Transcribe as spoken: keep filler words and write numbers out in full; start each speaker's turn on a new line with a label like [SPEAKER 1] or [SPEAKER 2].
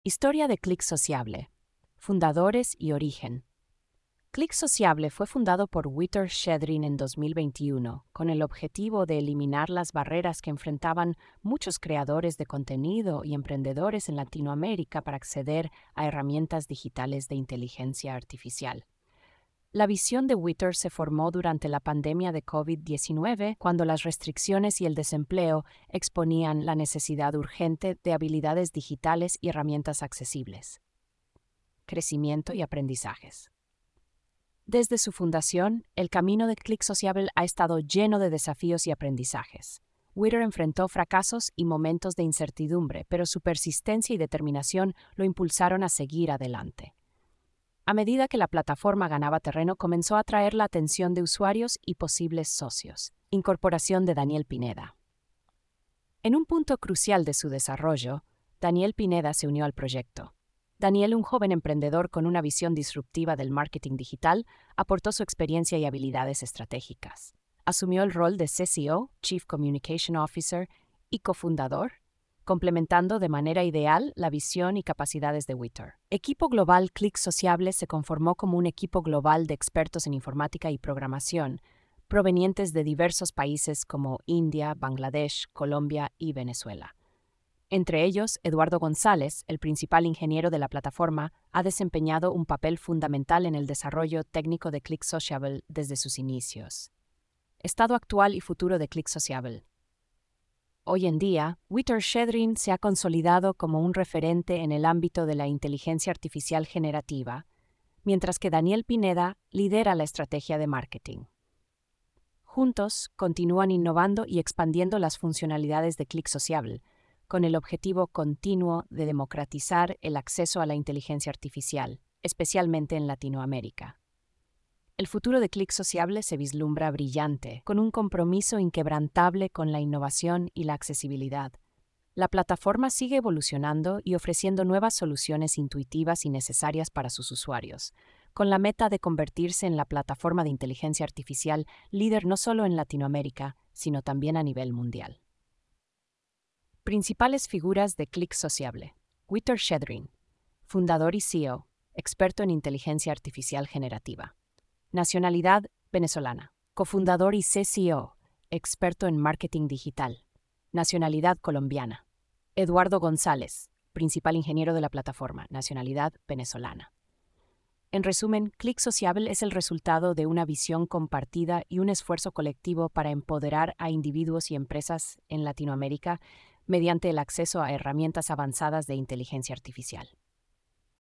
[SPEAKER 1] Historia de Click Sociable. Fundadores y origen. Click Sociable fue fundado por Wouter Shedrin en dos mil veintiuno, con el objetivo de eliminar las barreras que enfrentaban muchos creadores de contenido y emprendedores en Latinoamérica para acceder a herramientas digitales de inteligencia artificial. La visión de Wouter se formó durante la pandemia de COVID diecinueve, cuando las restricciones y el desempleo exponían la necesidad urgente de habilidades digitales y herramientas accesibles. Crecimiento y aprendizajes. Desde su fundación, el camino de Click Sociable ha estado lleno de desafíos y aprendizajes. Wouter enfrentó fracasos y momentos de incertidumbre, pero su persistencia y determinación lo impulsaron a seguir adelante. A medida que la plataforma ganaba terreno, comenzó a atraer la atención de usuarios y posibles socios. Incorporación de Daniel Pineda. En un punto crucial de su desarrollo, Daniel Pineda se unió al proyecto. Daniel, un joven emprendedor con una visión disruptiva del marketing digital, aportó su experiencia y habilidades estratégicas. Asumió el rol de C C O, Chief Communication Officer, y cofundador, complementando de manera ideal la visión y capacidades de Wouter. Equipo Global Click Sociable se conformó como un equipo global de expertos en informática y programación, provenientes de diversos países como India, Bangladesh, Colombia y Venezuela. Entre ellos, Eduardo González, el principal ingeniero de la plataforma, ha desempeñado un papel fundamental en el desarrollo técnico de Click Sociable desde sus inicios. Estado actual y futuro de Click Sociable. Hoy en día, Wouter Shedrin se ha consolidado como un referente en el ámbito de la inteligencia artificial generativa, mientras que Daniel Pineda lidera la estrategia de marketing. Juntos, continúan innovando y expandiendo las funcionalidades de Click Sociable, con el objetivo continuo de democratizar el acceso a la inteligencia artificial, especialmente en Latinoamérica. El futuro de Click Sociable se vislumbra brillante, con un compromiso inquebrantable con la innovación y la accesibilidad. La plataforma sigue evolucionando y ofreciendo nuevas soluciones intuitivas y necesarias para sus usuarios, con la meta de convertirse en la plataforma de inteligencia artificial líder no solo en Latinoamérica, sino también a nivel mundial. Principales figuras de Click Sociable. Wouter Shedrin, fundador y C E O, experto en inteligencia artificial generativa. Nacionalidad venezolana. Cofundador y C C O, experto en marketing digital. Nacionalidad colombiana. Eduardo González, principal ingeniero de la plataforma. Nacionalidad venezolana. En resumen, Click Sociable es el resultado de una visión compartida y un esfuerzo colectivo para empoderar a individuos y empresas en Latinoamérica mediante el acceso a herramientas avanzadas de inteligencia artificial.